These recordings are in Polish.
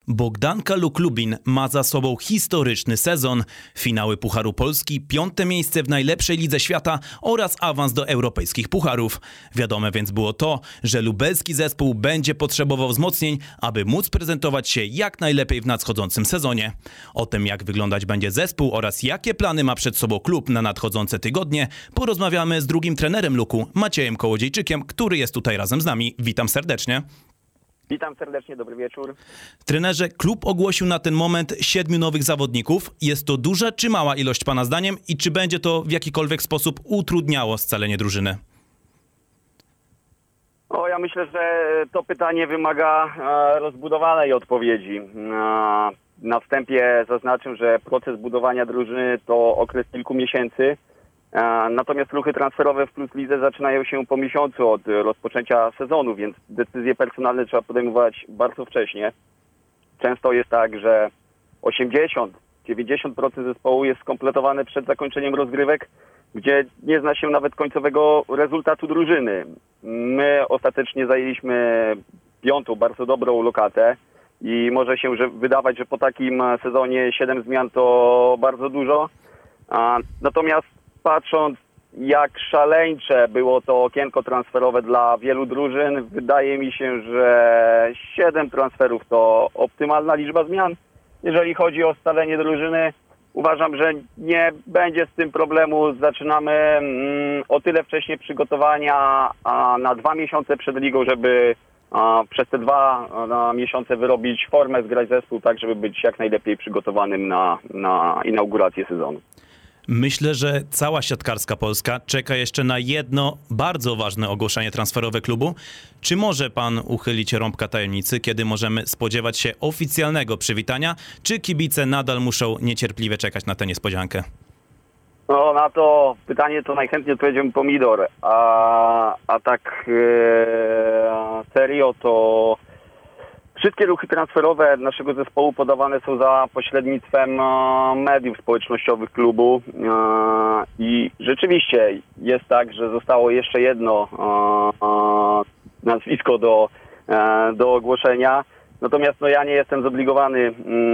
Bogdanka Luk-Lubin ma za sobą historyczny sezon. Finały Pucharu Polski, 5. miejsce w najlepszej lidze świata oraz awans do europejskich pucharów. Wiadome więc było to, że lubelski zespół będzie potrzebował wzmocnień, aby móc prezentować się jak najlepiej w nadchodzącym sezonie. O tym, jak wyglądać będzie zespół oraz jakie plany ma przed sobą klub na nadchodzące tygodnie, porozmawiamy z drugim trenerem Luku, Maciejem Kołodziejczykiem, który jest tutaj razem z nami. Witam serdecznie. Witam serdecznie, dobry wieczór. Trenerze, klub ogłosił na ten moment 7 nowych zawodników. Jest to duża czy mała ilość pana zdaniem i czy będzie to w jakikolwiek sposób utrudniało scalenie drużyny? Ja myślę, że to pytanie wymaga rozbudowanej odpowiedzi. Na wstępie zaznaczę, że proces budowania drużyny to okres kilku miesięcy. Natomiast ruchy transferowe w Plus Lidze zaczynają się po miesiącu od rozpoczęcia sezonu, więc decyzje personalne trzeba podejmować bardzo wcześnie. Często jest tak, że 80-90% zespołu jest skompletowane przed zakończeniem rozgrywek, gdzie nie zna się nawet końcowego rezultatu drużyny. My ostatecznie zajęliśmy 5. bardzo dobrą lokatę i może się wydawać, że po takim sezonie 7 zmian to bardzo dużo. Natomiast patrząc, jak szaleńcze było to okienko transferowe dla wielu drużyn, wydaje mi się, że 7 transferów to optymalna liczba zmian. Jeżeli chodzi o scalenie drużyny, uważam, że nie będzie z tym problemu. Zaczynamy o tyle wcześnie przygotowania na 2 miesiące przed ligą, żeby przez te 2 miesiące wyrobić formę, zgrać zespół tak, żeby być jak najlepiej przygotowanym na inaugurację sezonu. Myślę, że cała siatkarska Polska czeka jeszcze na jedno bardzo ważne ogłoszenie transferowe klubu. Czy może pan uchylić rąbka tajemnicy, kiedy możemy spodziewać się oficjalnego przywitania? Czy kibice nadal muszą niecierpliwie czekać na tę niespodziankę? Na to pytanie to najchętniej odpowiedziałbym pomidor. A tak serio to wszystkie ruchy transferowe naszego zespołu podawane są za pośrednictwem mediów społecznościowych klubu i rzeczywiście jest tak, że zostało jeszcze jedno nazwisko do ogłoszenia. Natomiast ja nie jestem zobligowany,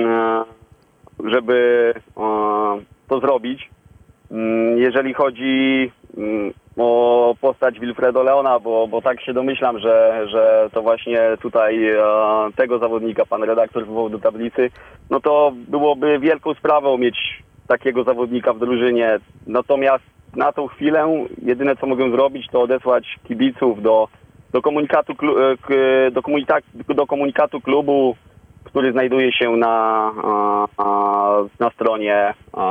żeby to zrobić. Jeżeli chodzi o postać Wilfredo Leona, bo tak się domyślam, że to właśnie tutaj tego zawodnika pan redaktor wywołał do tablicy, to byłoby wielką sprawą mieć takiego zawodnika w drużynie. Natomiast na tą chwilę jedyne co mogę zrobić, to odesłać kibiców do komunikatu klubu, który znajduje się na stronie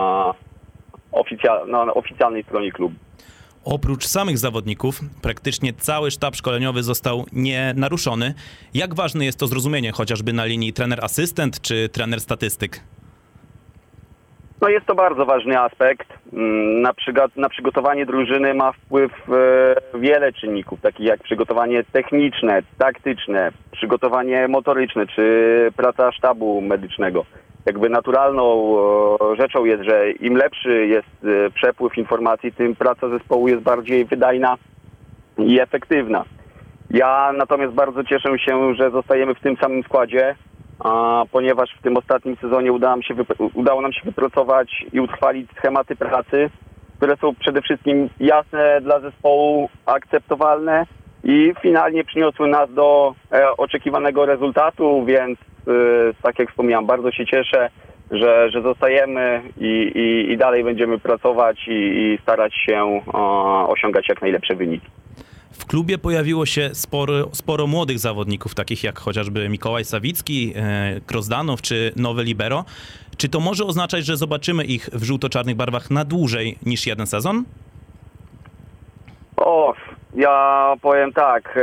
na oficjalnej stronie klubu. Oprócz samych zawodników, praktycznie cały sztab szkoleniowy został nienaruszony. Jak ważne jest to zrozumienie, chociażby na linii trener-asystent czy trener-statystyk? Jest to bardzo ważny aspekt. Na przygotowanie drużyny ma wpływ wiele czynników, takich jak przygotowanie techniczne, taktyczne, przygotowanie motoryczne czy praca sztabu medycznego. Naturalną rzeczą jest, że im lepszy jest przepływ informacji, tym praca zespołu jest bardziej wydajna i efektywna. Ja natomiast bardzo cieszę się, że zostajemy w tym samym składzie, ponieważ w tym ostatnim sezonie udało nam się wypracować i utrwalić schematy pracy, które są przede wszystkim jasne dla zespołu, akceptowalne i finalnie przyniosły nas do oczekiwanego rezultatu, więc tak jak wspomniałem, bardzo się cieszę, że zostajemy i dalej będziemy pracować i starać się osiągać jak najlepsze wyniki. W klubie pojawiło się sporo młodych zawodników, takich jak chociażby Mikołaj Sawicki, Krozdanow czy nowy libero. Czy to może oznaczać, że zobaczymy ich w żółto-czarnych barwach na dłużej niż jeden sezon? Ja powiem tak.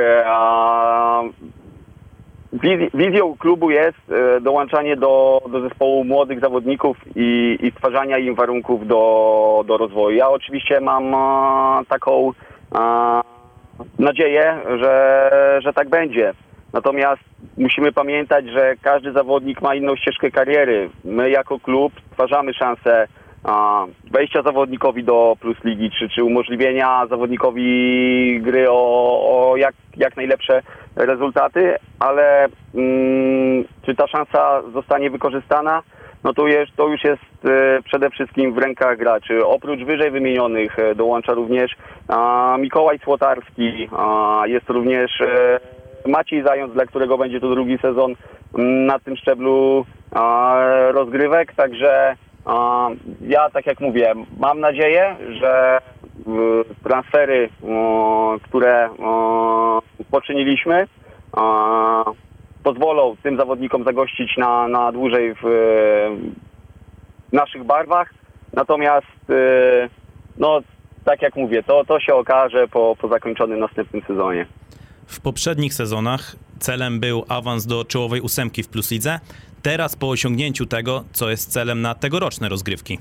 Wizją klubu jest dołączanie do zespołu młodych zawodników i stwarzania im warunków do rozwoju. Ja oczywiście mam taką nadzieję, że tak będzie. Natomiast musimy pamiętać, że każdy zawodnik ma inną ścieżkę kariery. My jako klub stwarzamy szansę wejścia zawodnikowi do Plus Ligi, czy umożliwienia zawodnikowi gry o jak najlepsze rezultaty, ale czy ta szansa zostanie wykorzystana? No to już jest przede wszystkim w rękach graczy. Oprócz wyżej wymienionych dołącza również Mikołaj Słotarski, jest również Maciej Zając, dla którego będzie to drugi sezon na tym szczeblu rozgrywek, także ja, tak jak mówię, mam nadzieję, że transfery, które poczyniliśmy, pozwolą tym zawodnikom zagościć na dłużej w naszych barwach. Natomiast, no, tak jak mówię, to się okaże po zakończonym następnym sezonie. W poprzednich sezonach celem był awans do czołowej ósemki w Plus Lidze. Teraz po osiągnięciu tego, co jest celem na tegoroczne rozgrywki?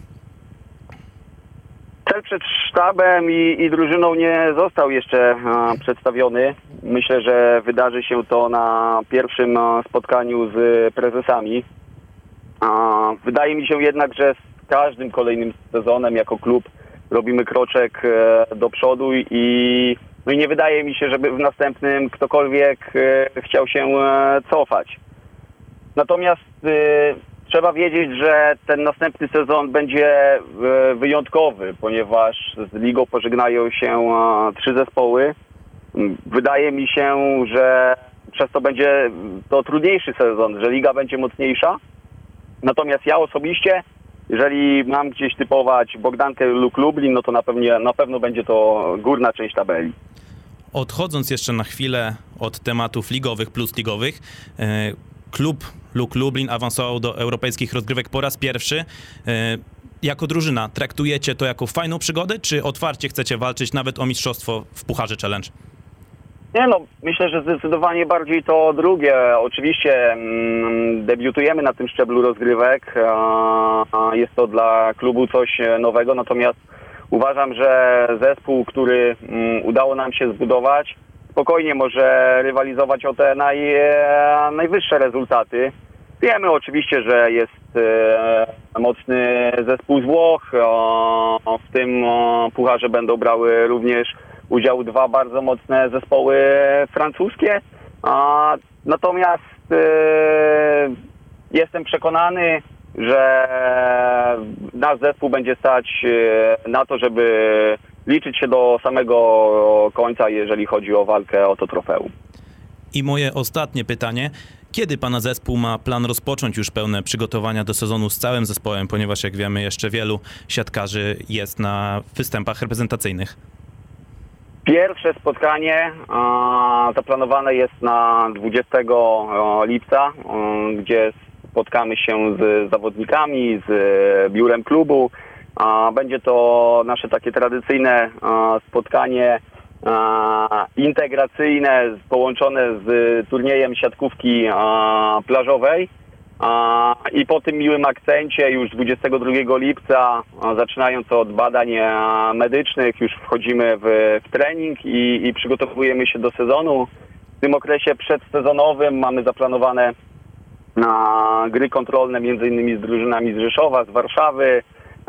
Cel przed sztabem i drużyną nie został jeszcze przedstawiony. Myślę, że wydarzy się to na pierwszym spotkaniu z prezesami. Wydaje mi się jednak, że z każdym kolejnym sezonem jako klub robimy kroczek do przodu i nie wydaje mi się, żeby w następnym ktokolwiek chciał się cofać. Natomiast trzeba wiedzieć, że ten następny sezon będzie wyjątkowy, ponieważ z ligą pożegnają się 3 zespoły. Wydaje mi się, że przez to będzie to trudniejszy sezon, że liga będzie mocniejsza. Natomiast ja osobiście, jeżeli mam gdzieś typować Bogdankę lub Lublin, no to na pewno będzie to górna część tabeli. Odchodząc jeszcze na chwilę od tematów ligowych plus ligowych, klub Luk Lublin awansował do europejskich rozgrywek po raz pierwszy. Jako drużyna traktujecie to jako fajną przygodę, czy otwarcie chcecie walczyć nawet o mistrzostwo w Pucharze Challenge? Nie no, myślę, że zdecydowanie bardziej to drugie. Oczywiście debiutujemy na tym szczeblu rozgrywek. Jest to dla klubu coś nowego, natomiast uważam, że zespół, który udało nam się zbudować, spokojnie może rywalizować o te najwyższe rezultaty. Wiemy oczywiście, że jest mocny zespół z Włoch. W tym pucharze będą brały również udział 2 bardzo mocne zespoły francuskie. Natomiast jestem przekonany, że nasz zespół będzie stać na to, żeby liczyć się do samego końca, jeżeli chodzi o walkę o to trofeum. I moje ostatnie pytanie. Kiedy pana zespół ma plan rozpocząć już pełne przygotowania do sezonu z całym zespołem, ponieważ jak wiemy jeszcze wielu siatkarzy jest na występach reprezentacyjnych? Pierwsze spotkanie zaplanowane jest na 20 lipca, gdzie spotkamy się z zawodnikami, z biurem klubu. Będzie to nasze takie tradycyjne spotkanie integracyjne połączone z turniejem siatkówki plażowej. I po tym miłym akcencie już 22 lipca, zaczynając od badań medycznych, już wchodzimy w trening i przygotowujemy się do sezonu. W tym okresie przedsezonowym mamy zaplanowane gry kontrolne m.in. z drużynami z Rzeszowa, z Warszawy.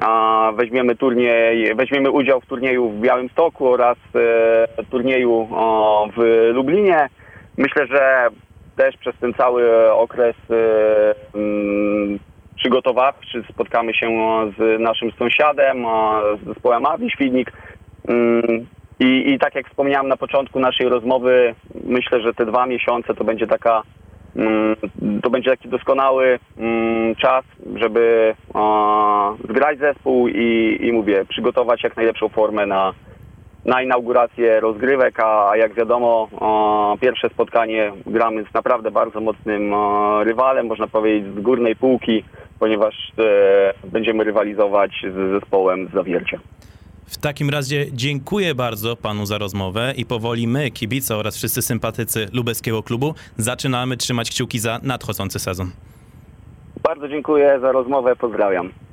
Weźmiemy udział w turnieju w Białymstoku oraz turnieju w Lublinie. Myślę, że też przez ten cały okres przygotowawczy spotkamy się z naszym sąsiadem, z zespołem AWI Świdnik. I tak jak wspomniałem na początku naszej rozmowy, myślę, że te 2 miesiące to będzie taki doskonały czas, żeby zgrać zespół i mówię, przygotować jak najlepszą formę na inaugurację rozgrywek, a jak wiadomo, pierwsze spotkanie gramy z naprawdę bardzo mocnym rywalem, można powiedzieć z górnej półki, ponieważ będziemy rywalizować z zespołem z Zawiercia. W takim razie dziękuję bardzo panu za rozmowę i powoli my, kibice oraz wszyscy sympatycy lubelskiego klubu, zaczynamy trzymać kciuki za nadchodzący sezon. Bardzo dziękuję za rozmowę, pozdrawiam.